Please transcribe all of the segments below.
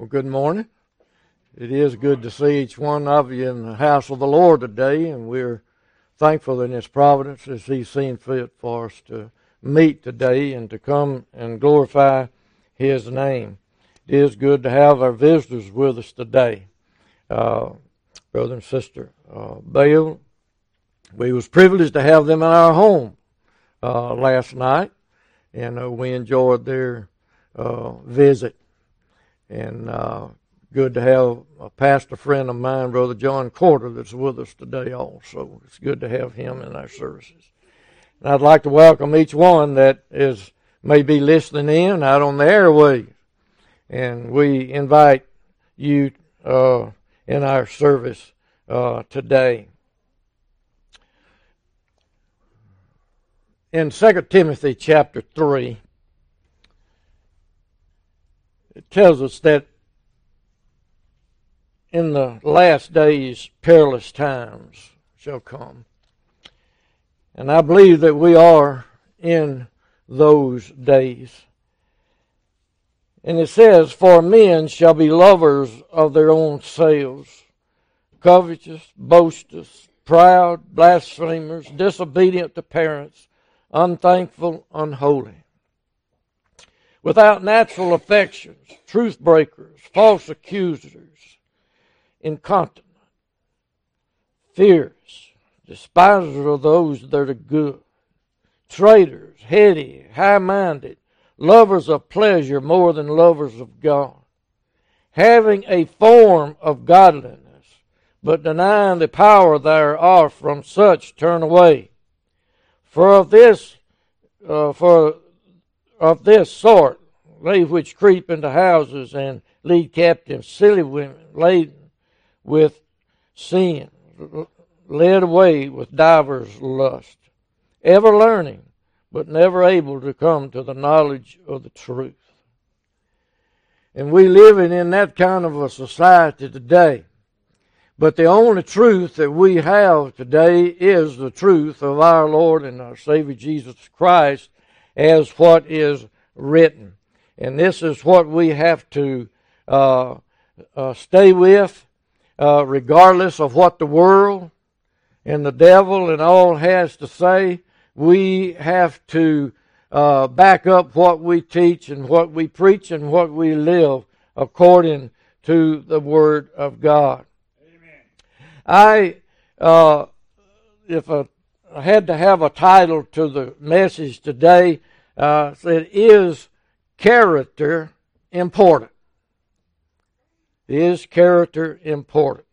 Well, good morning. It is good to see each one of you in the house of the Lord today, and we're thankful in His providence as He's seen fit for us to meet today and to come and glorify His name. It is good to have our visitors with us today. Brother and Sister Bale, we was privileged to have them in our home last night, and we enjoyed their visit. And good to have a pastor friend of mine, Brother John Corder, that's with us today also. It's good to have him in our services. And I'd like to welcome each one that is maybe listening in out on the airwaves. And we invite you in our service today. In 2 Timothy chapter 3, it tells us that in the last days, perilous times shall come. And I believe that we are in those days. And it says, "For men shall be lovers of their own selves, covetous, boasters, proud, blasphemers, disobedient to parents, unthankful, unholy, without natural affections, truth breakers, false accusers, incontinent, fierce, despisers of those that are good, traitors, heady, high-minded, lovers of pleasure more than lovers of God, having a form of godliness, but denying the power thereof. From such turn away. For of this sort, they which creep into houses and lead captive silly women laden with sin, led away with divers lusts, ever learning, but never able to come to the knowledge of the truth." And we living in that kind of a society today. But the only truth that we have today is the truth of our Lord and our Savior Jesus Christ, as what is written. And this is what we have to stay with, regardless of what the world and the devil and all has to say. We have to back up what we teach and what we preach and what we live according to the Word of God. Amen. If I had to have a title to the message today, said, "Is character important?" Is character important?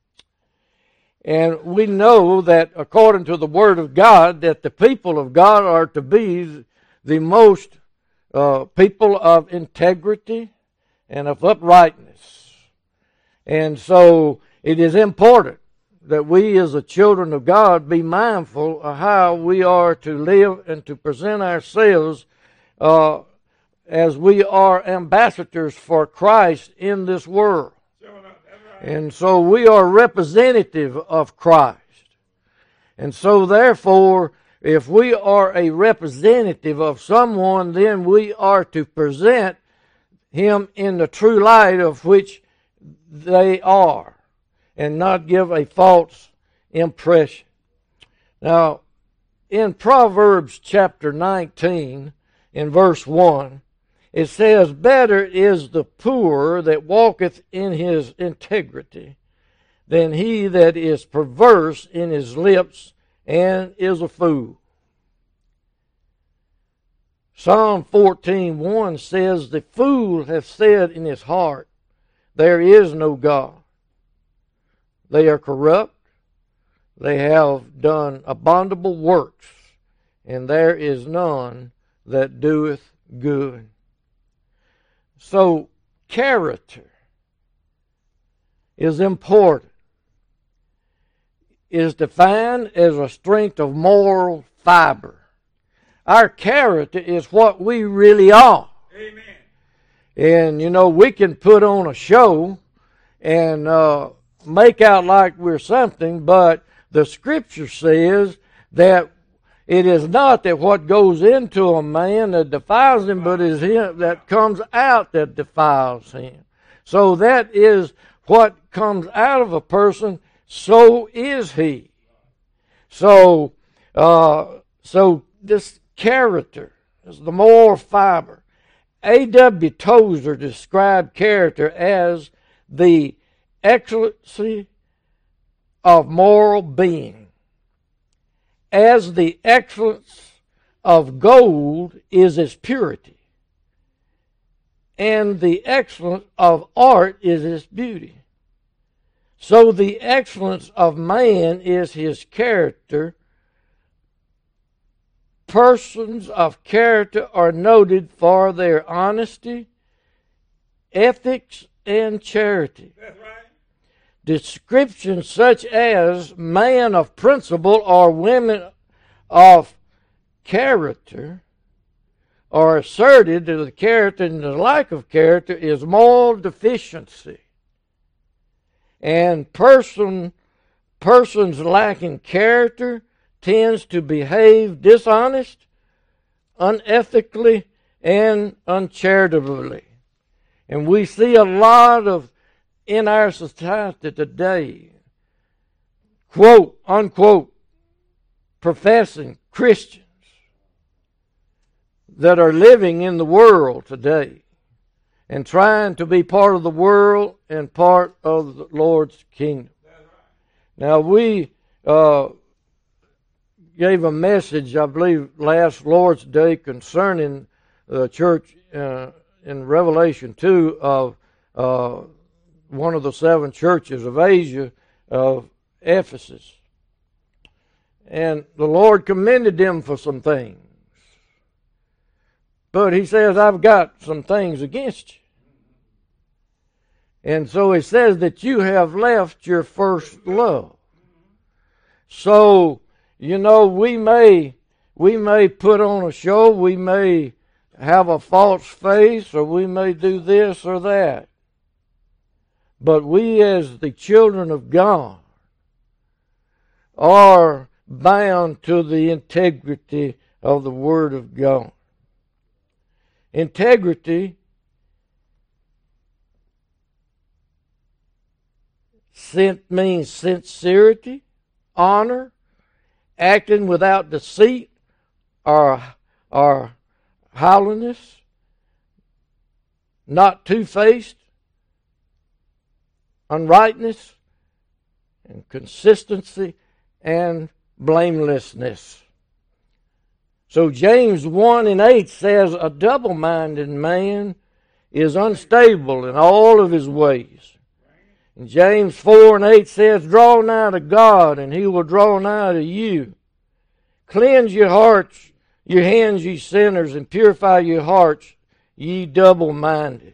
And we know that according to the Word of God, that the people of God are to be the most people of integrity and of uprightness. And so it is important that we as the children of God be mindful of how we are to live and to present ourselves as we are ambassadors for Christ in this world. And so we are representative of Christ. And so therefore, if we are a representative of someone, then we are to present him in the true light of which they are, and not give a false impression. Now, in Proverbs chapter 19, in verse 1, it says, "Better is the poor that walketh in his integrity than he that is perverse in his lips and is a fool." Psalm 14:1 says, "The fool hath said in his heart, there is no God. They are corrupt, they have done abominable works, and there is none that doeth good." So, character is important. It is defined as a strength of moral fiber. Our character is what we really are. Amen. And, we can put on a show and make out like we're something, but the Scripture says that it is not that what goes into a man that defiles him, but it is him that comes out that defiles him. So that is what comes out of a person, so is he. So this character is the moral fiber. A.W. Tozer described character as the excellency of moral being, as the excellence of gold is its purity, and the excellence of art is its beauty. So the excellence of man is his character. Persons of character are noted for their honesty, ethics, and charity. That's right. Descriptions such as man of principle or women of character are asserted that the character and the lack of character is moral deficiency. And persons lacking character tends to behave dishonest, unethically, and uncharitably. And we see a lot of, in our society today, quote, unquote, professing Christians that are living in the world today and trying to be part of the world and part of the Lord's kingdom. Now, we gave a message, I believe, last Lord's Day concerning the church in Revelation 2 of one of the 7 churches of Asia, of Ephesus. And the Lord commended them for some things. But he says, I've got some things against you. And so he says that you have left your first love. So, you know, we may put on a show, we may have a false face, or we may do this or that. But we as the children of God are bound to the integrity of the Word of God. Integrity means sincerity, honor, acting without deceit or hollowness, not two-faced, unrightness, and consistency, and blamelessness. So James 1:8 says, a double-minded man is unstable in all of his ways. And James 4:8 says, draw nigh to God, and he will draw nigh to you. Cleanse your hearts, your hands, ye sinners, and purify your hearts, ye double-minded.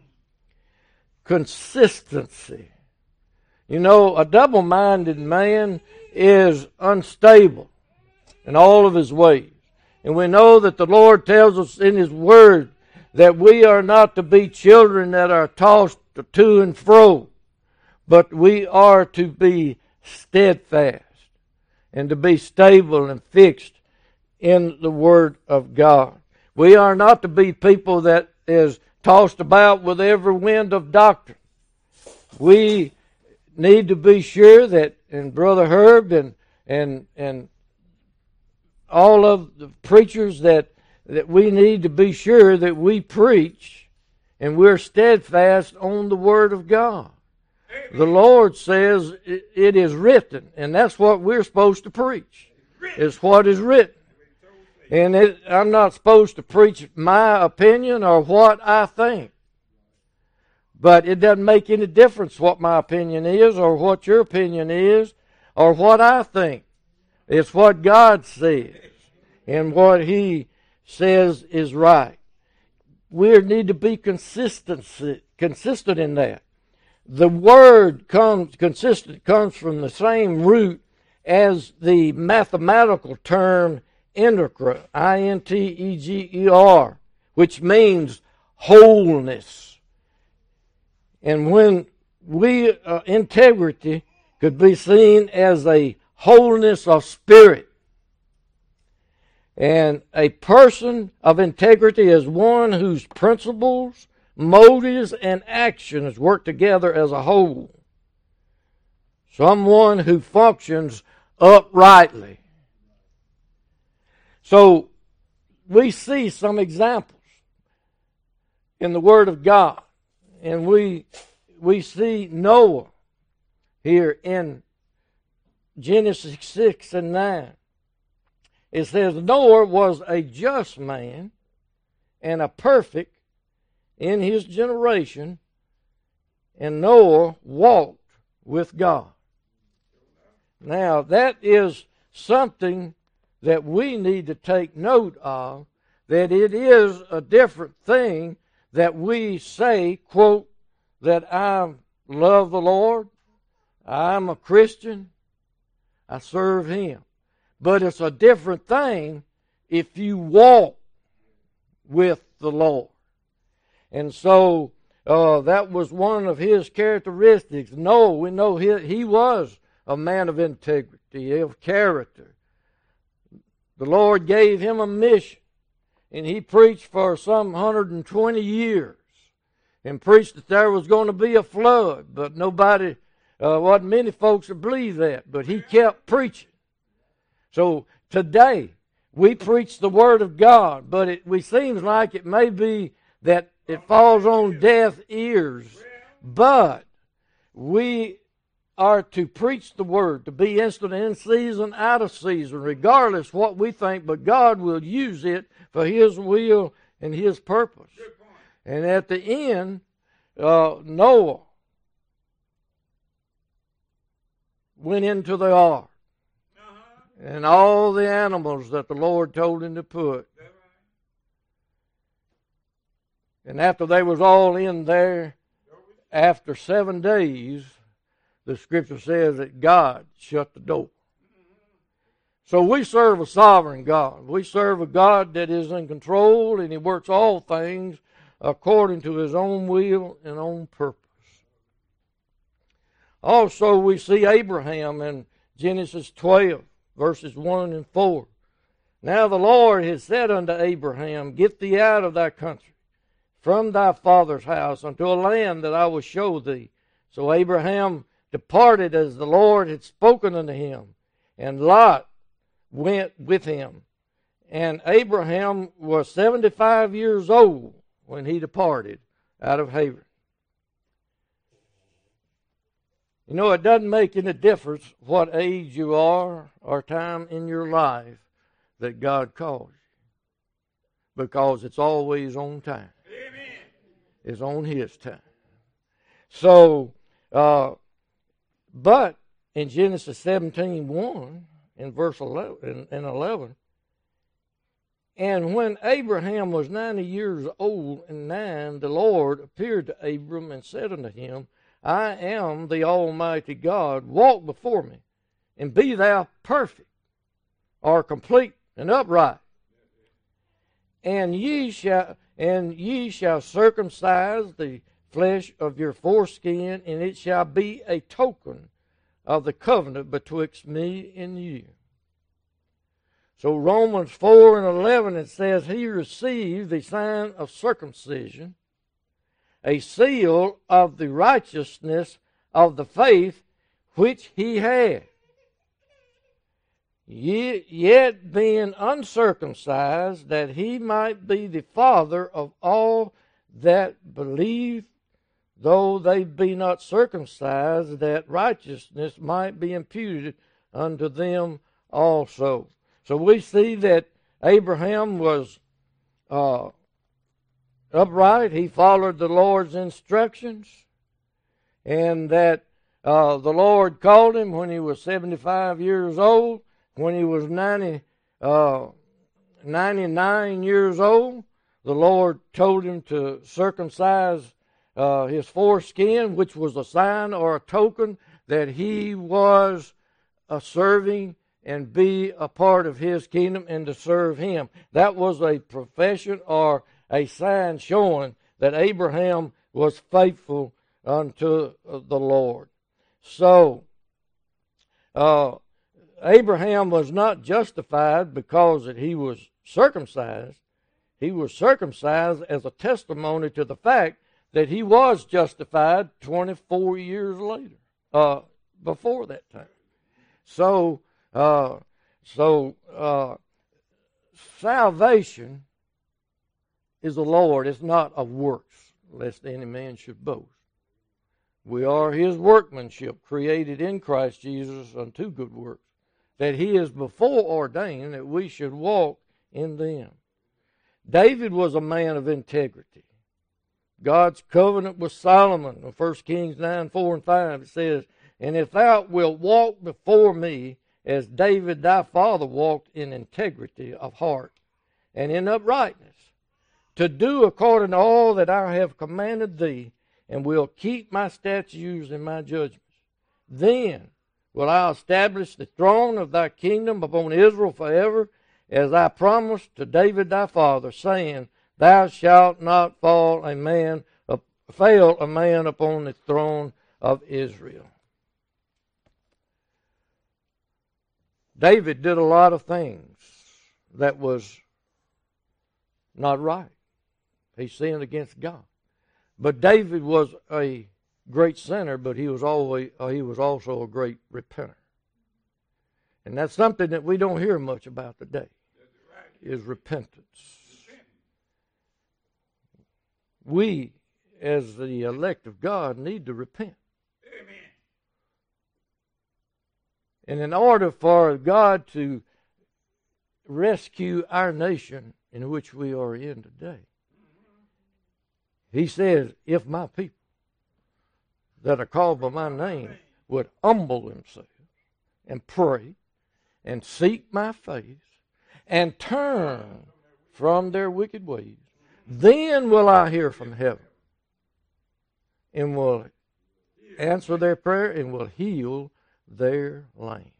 Consistency. You know, a double-minded man is unstable in all of his ways. And we know that the Lord tells us in His Word that we are not to be children that are tossed to and fro, but we are to be steadfast and to be stable and fixed in the Word of God. We are not to be people that is tossed about with every wind of doctrine. We need to be sure that, and Brother Herb and all of the preachers, that we need to be sure that we preach and we're steadfast on the Word of God. Amen. The Lord says it is written, and that's what we're supposed to preach. It's what is written. And I'm not supposed to preach my opinion or what I think. But it doesn't make any difference what my opinion is or what your opinion is or what I think. It's what God says and what He says is right. We need to be consistent in that. The word consistent comes from the same root as the mathematical term integer, I-N-T-E-G-E-R, which means wholeness. And when integrity could be seen as a wholeness of spirit. And a person of integrity is one whose principles, motives and actions work together as a whole. Someone who functions uprightly. So, we see some examples in the Word of God. And we see Noah here in Genesis 6 and 9. It says, Noah was a just man and a perfect in his generation, and Noah walked with God. Now, that is something that we need to take note of, that it is a different thing that we say, quote, that I love the Lord, I'm a Christian, I serve Him. But it's a different thing if you walk with the Lord. And so that was one of his characteristics. Noah, we know he was a man of integrity, of character. The Lord gave him a mission, and he preached for some 120 years and preached that there was going to be a flood, but nobody, wasn't many folks that believed that, but he kept preaching. So today, we preach the Word of God, but it seems like it may be that it falls on deaf ears, but we are to preach the Word, to be instant in season, out of season, regardless what we think, but God will use it for His will and His purpose. And at the end, Noah went into the ark. And all the animals that the Lord told him to put. And after they was all in there, after 7 days, the Scripture says that God shut the door. So we serve a sovereign God. We serve a God that is in control, and He works all things according to His own will and own purpose. Also, we see Abraham in Genesis 12. Verses 1 and 4. Now the Lord has said unto Abraham, Get thee out of thy country, from thy father's house, unto a land that I will show thee. So Abraham departed as the Lord had spoken unto him, and Lot went with him. And Abraham was 75 years old when he departed out of Haran. You know, it doesn't make any difference what age you are or time in your life that God calls you, because it's always on time. Amen. It's on His time. So, but in Genesis 17:1 in verse 11, and when Abraham was 90 years old and 9, the Lord appeared to Abram and said unto him, I am the Almighty God. Walk before me, and be thou perfect, or complete and upright. And ye shall circumcise the flesh of your foreskin, and it shall be a token of the covenant betwixt me and you. So Romans 4 and 11, it says, He received the sign of circumcision, a seal of the righteousness of the faith which he had. Yet being uncircumcised, that he might be the father of all that believe, though they be not circumcised, that righteousness might be imputed unto them also. So we see that Abraham was upright. He followed the Lord's instructions, and that the Lord called him when he was 75 years old. When he was 99 years old, the Lord told him to circumcise his foreskin, which was a sign or a token that he was serving and be a part of His kingdom and to serve Him. That was a profession or a sign showing that Abraham was faithful unto the Lord. So, Abraham was not justified because that he was circumcised. He was circumcised as a testimony to the fact that he was justified 24 years later, before that time. So salvation is the Lord. It's not of works, lest any man should boast. We are his workmanship, created in Christ Jesus unto good works, that he is before ordained that we should walk in them. David was a man of integrity. God's covenant with Solomon, in 1 Kings 9:4-5, it says, "And if thou wilt walk before me, as David thy father walked in integrity of heart, and in uprightness, to do according to all that I have commanded thee, and will keep my statutes and my judgments, then will I establish the throne of thy kingdom upon Israel forever, as I promised to David thy father, saying, Thou shalt not fail a man upon the throne of Israel." David did a lot of things that was not right. He sinned against God. But David was a great sinner, but he was also a great repenter. And that's something that we don't hear much about today, is repentance. We, as the elect of God, need to repent. Amen. And in order for God to rescue our nation in which we are in today, he says, if my people that are called by my name would humble themselves and pray and seek my face and turn from their wicked ways, then will I hear from heaven and will answer their prayer and will heal their land.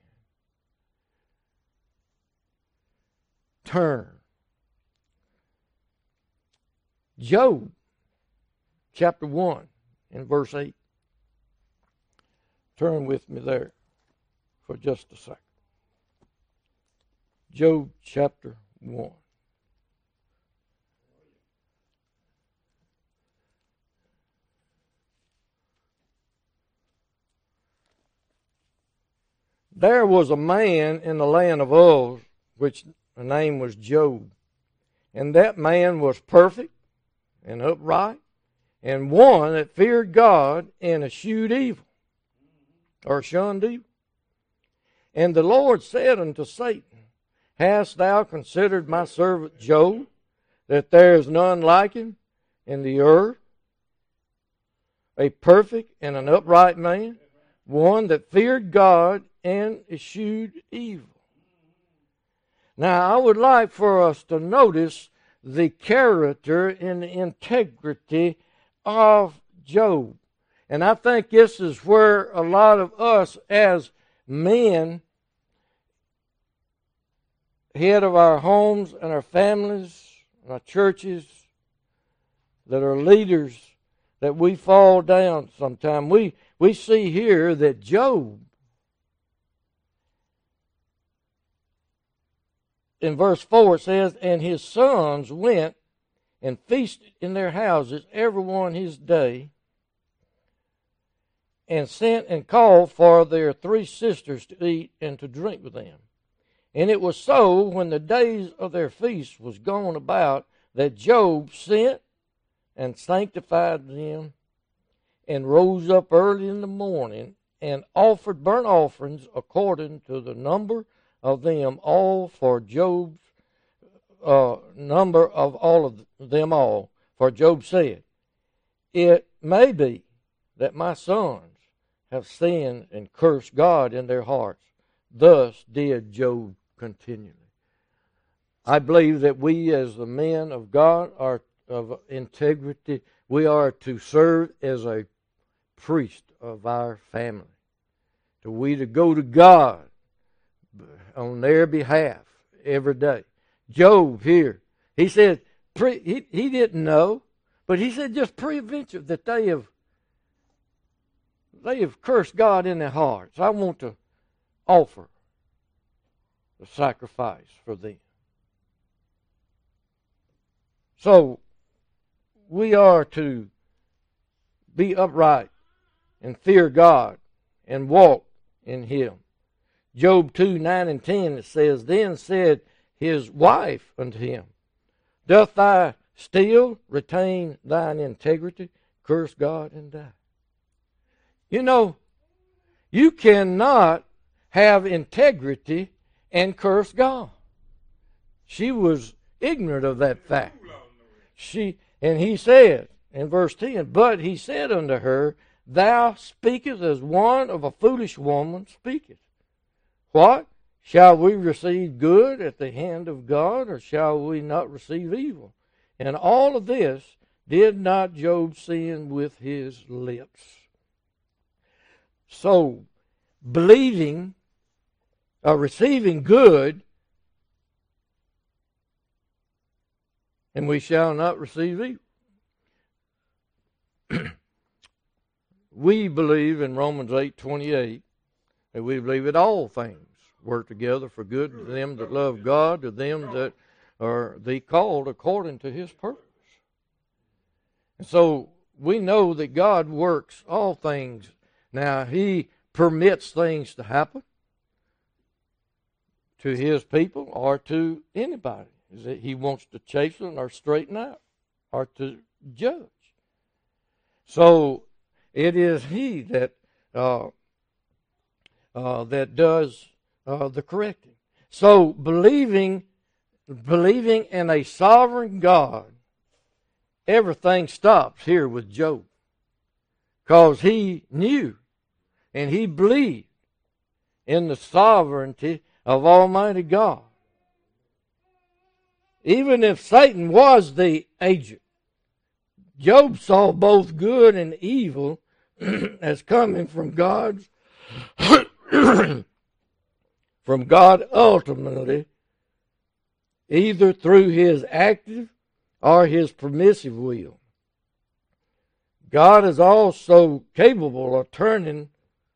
Turn. Job chapter 1 and verse 8. Turn with me there for just a second. Job chapter 1. There was a man in the land of Uz, which the name was Job. And that man was perfect and upright, and one that feared God and eschewed evil, or shunned evil. And the Lord said unto Satan, Hast thou considered my servant Job, that there is none like him in the earth, a perfect and an upright man, one that feared God and eschewed evil? Now, I would like for us to notice the character and the integrity of Job. And I think this is where a lot of us as men, head of our homes and our families, and our churches, that are leaders, that we fall down sometime. We see here that Job, in verse 4 it says, And his sons went and feasted in their houses, every one his day, and sent and called for their 3 sisters to eat and to drink with them. And it was so, when the days of their feast was gone about, that Job sent and sanctified them, and rose up early in the morning, and offered burnt offerings according to the number of them all, for Job's number of all of them all. For Job said, It may be that my sons have sinned and cursed God in their hearts. Thus did Job continually. I believe that we as the men of God are of integrity. We are to serve as a priest of our family. To go to God on their behalf every day. Job here, he said, he didn't know, but he said just preventive that they have cursed God in their hearts. I want to offer the sacrifice for them. So we are to be upright and fear God and walk in Him. Job 2:9-10, it says, Then said his wife unto him, Doth thou still retain thine integrity? Curse God and die. You know, you cannot have integrity and curse God. She was ignorant of that fact. And he said in verse 10, But he said unto her, Thou speakest as one of a foolish woman speaketh. What? Shall we receive good at the hand of God, or shall we not receive evil? And all of this did not Job sin with his lips. So, believing, receiving good, and we shall not receive evil. We believe in Romans 8:28 that we believe that all things work together for good to them that love God, to them that are the called according to His purpose. And so we know that God works all things. Now, He permits things to happen to His people or to anybody. Is that He wants to chasten or straighten out or to judge. So it is He that that does the correcting. So believing in a sovereign God, everything stops here with Job, because he knew and he believed in the sovereignty of Almighty God. Even if Satan was the agent, Job saw both good and evil as coming from God's from God ultimately, either through His active or His permissive will. God is also capable of turning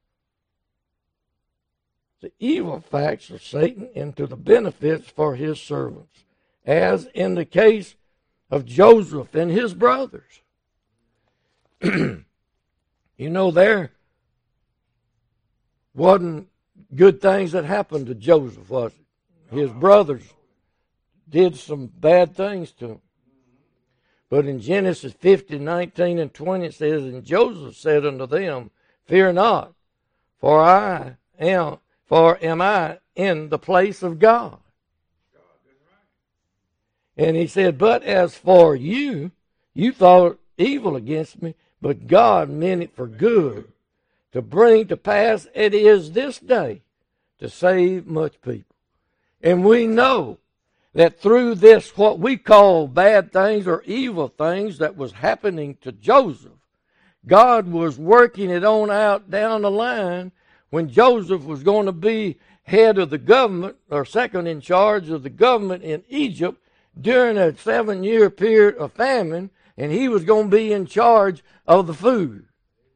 the evil facts of Satan into the benefits for His servants, as in the case of Joseph and his brothers. You know, there wasn't good things that happened to Joseph, was it? His brothers did some bad things to him. But in Genesis 50:19-20 it says, And Joseph said unto them, Fear not, for am I in the place of God. And he said, But as for you, you thought evil against me, but God meant it for good, to bring to pass it is this day, to save much people. And we know that through this, what we call bad things or evil things that was happening to Joseph, God was working it on out down the line when Joseph was going to be head of the government, or second in charge of the government in Egypt during a 7-year period of famine, and he was going to be in charge of the food.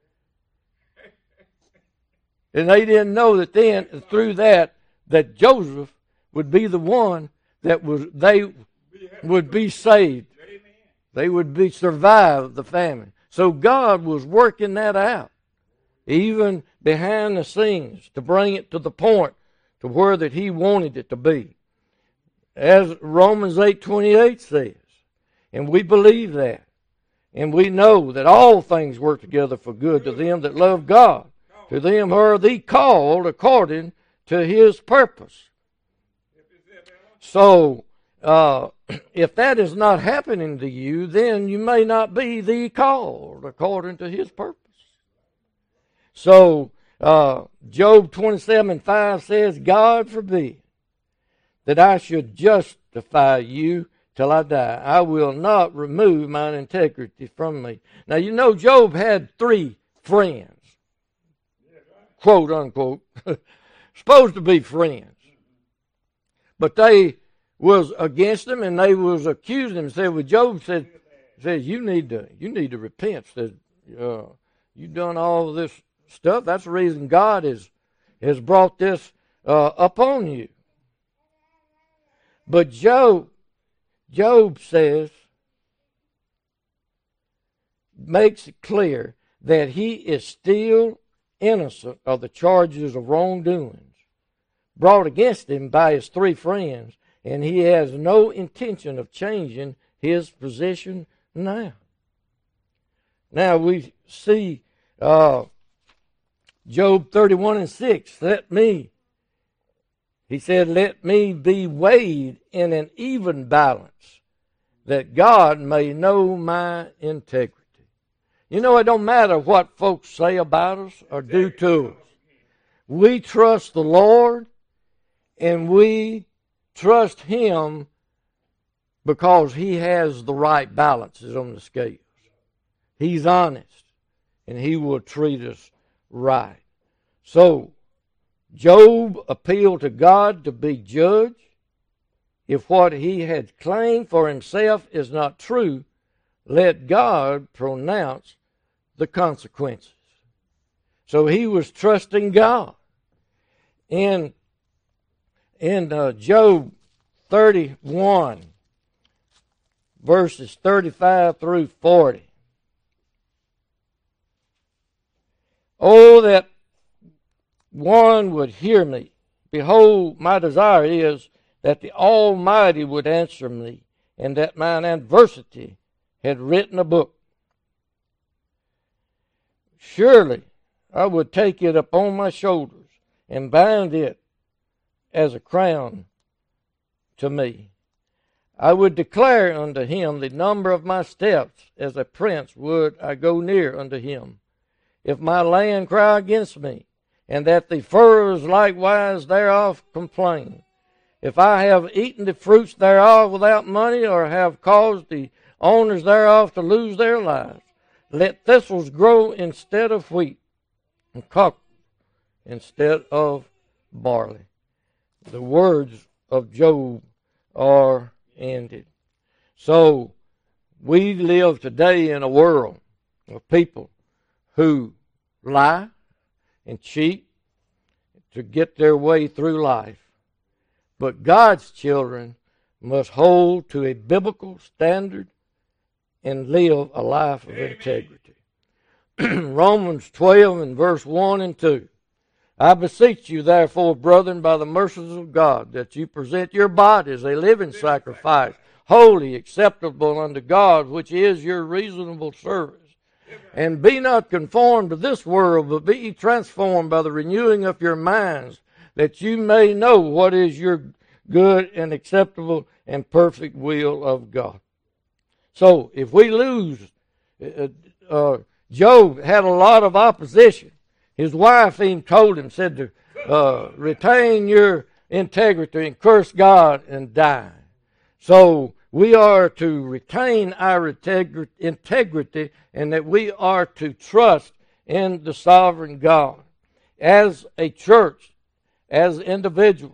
And they didn't know that then, through that Joseph would be the one that they would be saved. They would survive the famine. So God was working that out, even behind the scenes, to bring it to the point to where that He wanted it to be. As Romans 8:28 says, and we believe that, and we know that all things work together for good to them that love God, to them who are the called according to His purpose. So, if that is not happening to you, then you may not be the called according to His purpose. So, Job 27:5 says, God forbid that I should justify you till I die. I will not remove mine integrity from me. Now, you know, Job had 3 friends, quote unquote, supposed to be friends. But they was against him, and they was accusing him. Said, well, Job said, you need to repent. Said, you've done all this stuff. That's the reason God has brought this upon you. But Job says, makes it clear that he is still innocent of the charges of wrongdoings brought against him by his three friends, and he has no intention of changing his position now. Now we see Job 31:6. He said, let me be weighed in an even balance, that God may know my integrity. You know, it don't matter what folks say about us or do to us. We trust the Lord, and we trust Him because He has the right balances on the scales. He's honest, and He will treat us right. So, Job appealed to God to be judge. If what he had claimed for himself is not true, let God pronounce the consequences. So he was trusting God. In Job 31, verses 35 through 40. Oh, that one would hear me. Behold, my desire is that the Almighty would answer me, and that mine adversity had written a book. Surely I would take it upon my shoulders and bind it as a crown to me. I would declare unto him the number of my steps, as a prince would I go near unto him. If my land cry against me, and that the furrows likewise thereof complain. If I have eaten the fruits thereof without money, or have caused the owners thereof to lose their lives, let thistles grow instead of wheat, and cockle instead of barley. The words of Job are ended. So, we live today in a world of people who lie and cheat to get their way through life. But God's children must hold to a biblical standard and live a life of integrity. Romans 12 and verse 1 and 2. I beseech you, therefore, brethren, by the mercies of God, that you present your bodies a living sacrifice, holy, acceptable unto God, which is your reasonable service. And be not conformed to this world, but be ye transformed by the renewing of your minds, that you may know what is your good and acceptable and perfect will of God. So, if we lose, Job had a lot of opposition. His wife even told him, said to retain your integrity and curse God and die. So, we are to retain our integrity, and that we are to trust in the sovereign God. As a church, as individuals.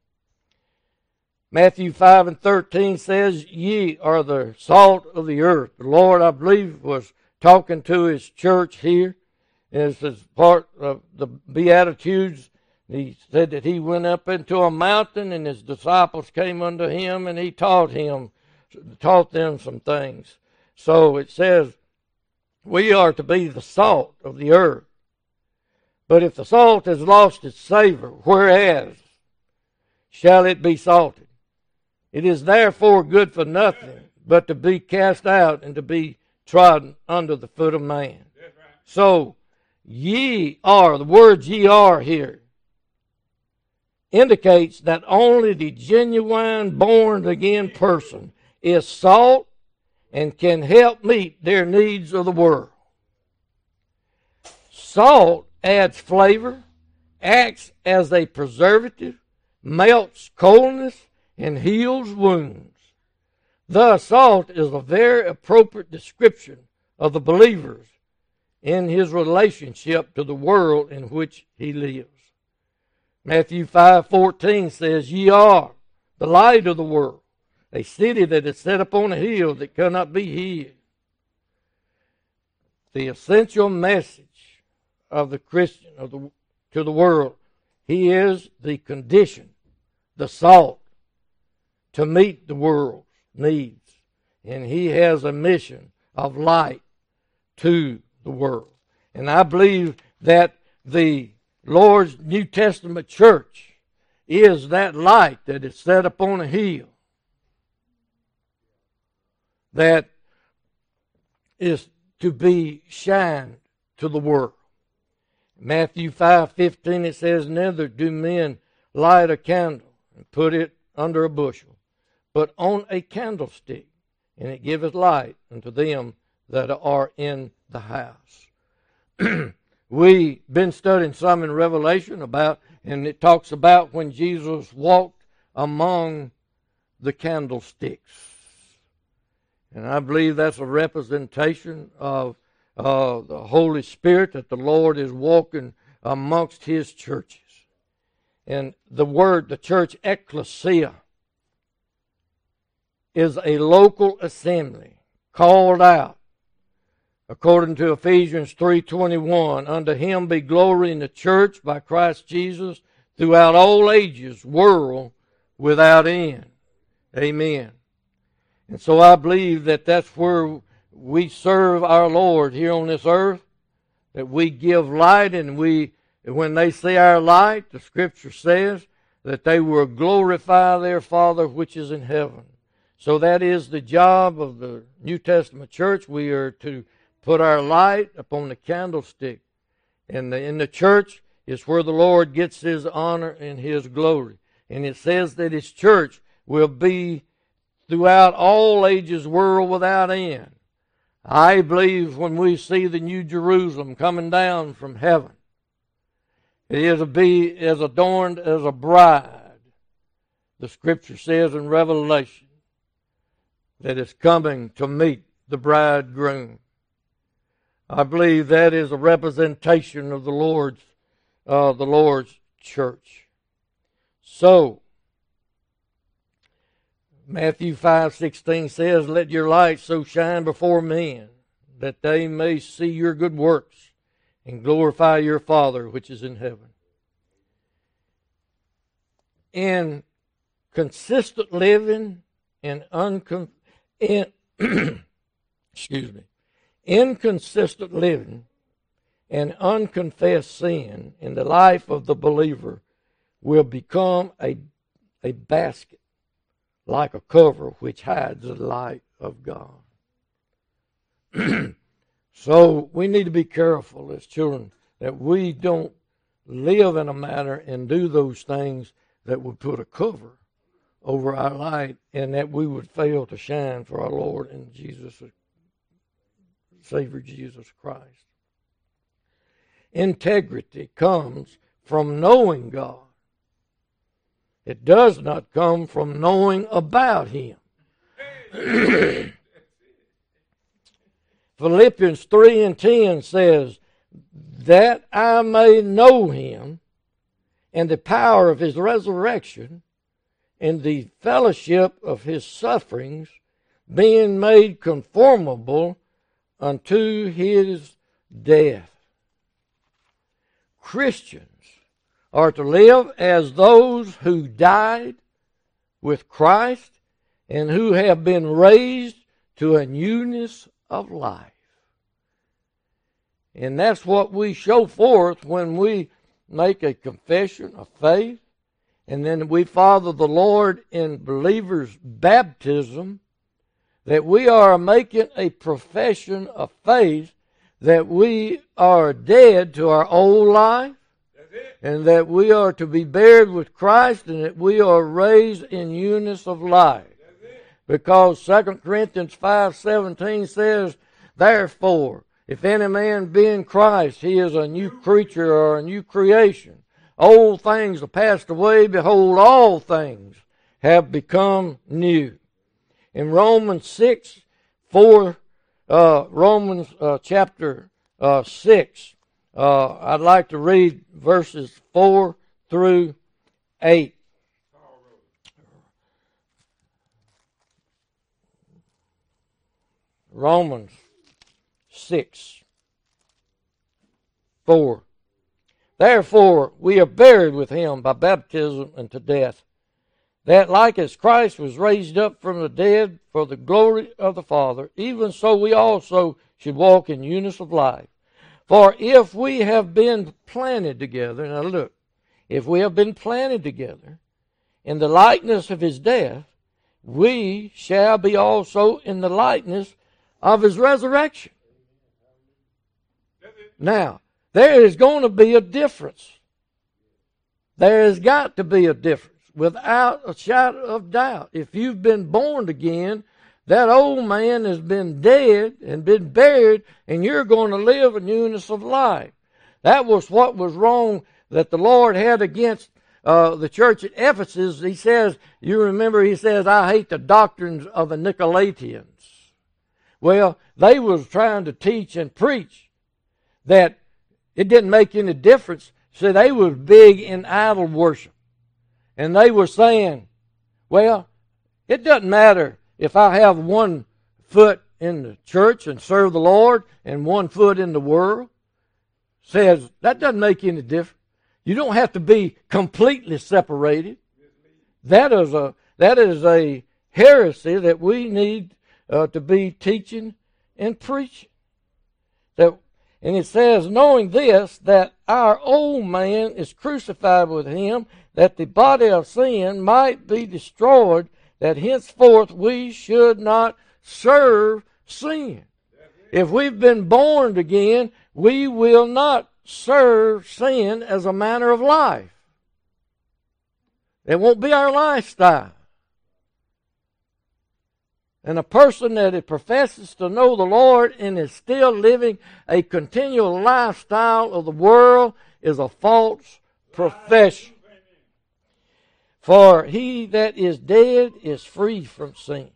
Matthew 5 and 13 says, ye are the salt of the earth. The Lord, I believe, was talking to His church here. As part of the Beatitudes, He said that He went up into a mountain and His disciples came unto Him and He taught them some things. So it says, we are to be the salt of the earth. But if the salt has lost its savor, whereas shall it be salted? It is therefore good for nothing, but to be cast out and to be trodden under the foot of man. So, ye are, the word ye are here, indicates that only the genuine born again person is salt and can help meet their needs of the world. Salt adds flavor, acts as a preservative, melts coldness, and heals wounds. Thus, salt is a very appropriate description of the believers in his relationship to the world in which he lives. Matthew 5:14 says, ye are the light of the world, a city that is set upon a hill that cannot be hid. The essential message of the Christian to the world, he is the condition, the salt, to meet the world's needs. And he has a mission of light to the world. And I believe that the Lord's New Testament church is that light that is set upon a hill that is to be shined to the world. Matthew 5:15 it says, "Neither do men light a candle and put it under a bushel, but on a candlestick, and it giveth light unto them that are in the house." We've been studying some in Revelation about, and it talks about when Jesus walked among the candlesticks. And I believe that's a representation of the Holy Spirit, that the Lord is walking amongst His churches. And the church ecclesia, is a local assembly called out. According to Ephesians 3:21, "Unto Him be glory in the church by Christ Jesus throughout all ages, world without end." Amen. And so I believe that that's where we serve our Lord here on this earth, that we give light, and when they see our light, the Scripture says that they will glorify their Father which is in heaven. So that is the job of the New Testament church. We are to put our light upon the candlestick. And in the church is where the Lord gets His honor and His glory. And it says that His church will be throughout all ages, world without end. I believe when we see the New Jerusalem coming down from heaven, it is to be as adorned as a bride. The Scripture says in Revelation that it's coming to meet the bridegroom. I believe that is a representation of the Lord's church. So, Matthew 5:16 says, "Let your light so shine before men, that they may see your good works and glorify your Father which is in heaven." In consistent living and inconsistent living and unconfessed sin in the life of the believer will become a basket, like a cover which hides the light of God. So we need to be careful as children that we don't live in a manner and do those things that would put a cover over our light, and that we would fail to shine for our Lord and Savior Jesus Christ. Integrity comes from knowing God. It does not come from knowing about Him. Philippians 3:10 says, "That I may know Him and the power of His resurrection and the fellowship of His sufferings, being made conformable unto His death." Christians are to live as those who died with Christ and who have been raised to a newness of life. And that's what we show forth when we make a confession of faith, and then we follow the Lord in believers' baptism, that we are making a profession of faith that we are dead to our old life, and that we are to be buried with Christ, and that we are raised in newness of life. Because 2 Corinthians 5:17 says, "Therefore, if any man be in Christ, he is a new creature or a new creation. Old things are passed away, behold, all things have become new." In Romans 6:4, Romans chapter 6, I'd like to read verses 4 through 8. Romans 6:4. "Therefore we are buried with Him by baptism unto death, that like as Christ was raised up from the dead for the glory of the Father, even so we also should walk in newness of life. For if we have been planted together, now look, if we have been planted together in the likeness of his death, we shall be also in the likeness of his resurrection. Now, there is going to be a difference. There has got to be a difference, without a shadow of doubt. If you've been born again, that old man has been dead and been buried, and you're going to live in newness of life. That was what was wrong that the Lord had against the church at Ephesus. He says, you remember, he says, I hate the doctrines of the Nicolaitans. Well, they was trying to teach and preach that it didn't make any difference. See, they was big in idol worship. And they were saying, well, it doesn't matter if I have one foot in the church and serve the Lord and one foot in the world. Says, that doesn't make any difference. You don't have to be completely separated. That is a heresy that we need to be teaching and preaching. And it says, knowing this, that our old man is crucified with him, that the body of sin might be destroyed, that henceforth we should not serve sin. If we've been born again, we will not serve sin as a manner of life. It won't be our lifestyle. And a person that professes to know the Lord and is still living a continual lifestyle of the world is a false profession. For he that is dead is free from sin.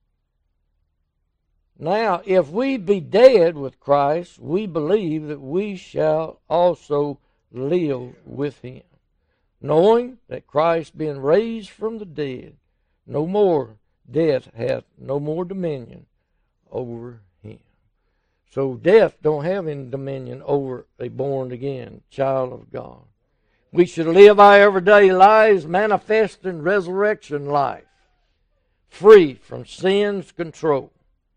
Now, if we be dead with Christ, we believe that we shall also live with him, knowing that Christ being raised from the dead, no more death hath no more dominion over him. So death don't have any dominion over a born again child of God. We should live our everyday lives manifesting resurrection life, free from sin's control.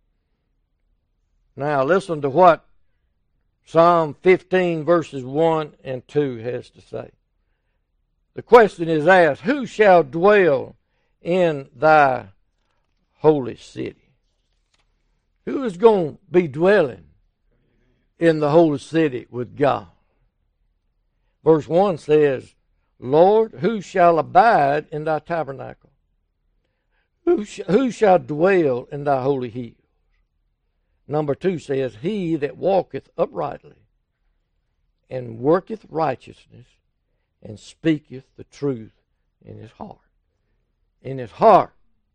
Now listen to what Psalm 15 verses 1 and 2 has to say. The question is asked, who shall dwell in thy holy city? Who is going to be dwelling in the holy city with God? Verse 1 says, Lord, who shall abide in thy tabernacle? Who shall dwell in thy holy hills? Number 2 says, he that walketh uprightly and worketh righteousness and speaketh the truth in his heart. In his heart.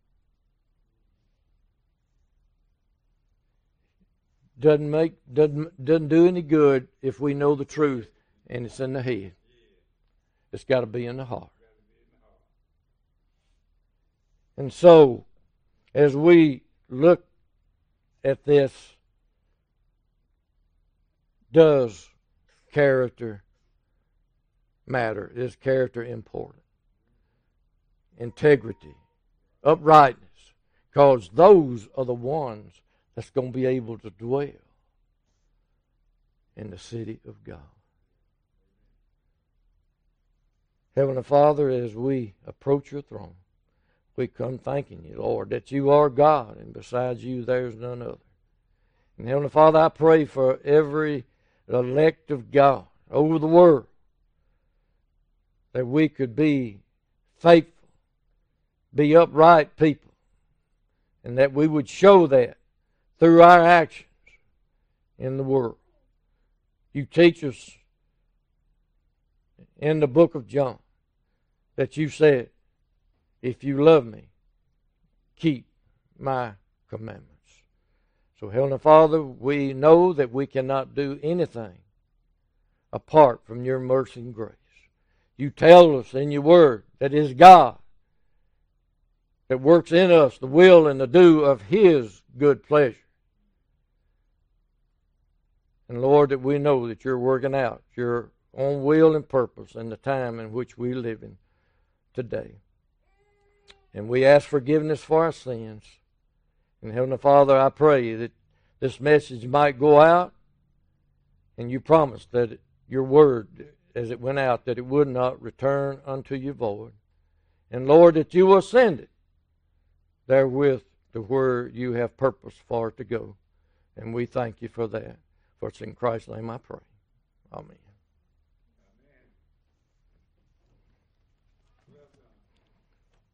Doesn't do any good if we know the truth and it's in the head. It's got to be in the heart. And so, as we look at this, does character matter? Is character important? Integrity, uprightness, because those are the ones that's going to be able to dwell in the city of God. Heavenly Father, as we approach your throne, we come thanking you, Lord, that you are God, and besides you there's none other. And Heavenly Father, I pray for every elect of God over the world, that we could be faithful, be upright people, and that we would show that through our actions in the world. You teach us in the book of John that you said, if you love me, keep my commandments. So, Heavenly Father, we know that we cannot do anything apart from your mercy and grace. You tell us in your word that it is God that works in us the will and the do of his good pleasure. And Lord, that we know that you're working out your own will and purpose in the time in which we live in today. And we ask forgiveness for our sins. And Heavenly Father, I pray that this message might go out And you promised that your word, as it went out, that it would not return unto you void. And Lord, that you will send it therewith to where you have purpose for it to go. And we thank you for that. For it's in Christ's name I pray. Amen.